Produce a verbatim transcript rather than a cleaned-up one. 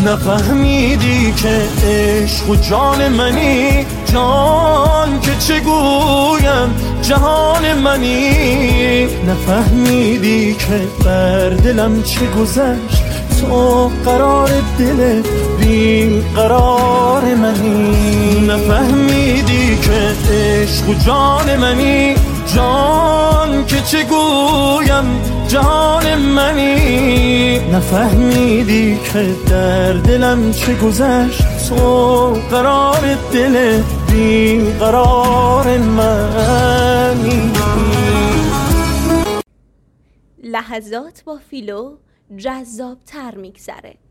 نفهمیدی که عشق و جان منی، جان که چگویم جهان منی. نفهمیدی که بر دلم چه گذشت، تو قرار دل بی قرار منی. نفهمیدی که عشق و جان منی، جان که چگویم جهان منی. نفهمیدی که در دلم چه گذشت، تو قرار دل بی قرار منی. لحظات با فیلو جذاب تر میگذره.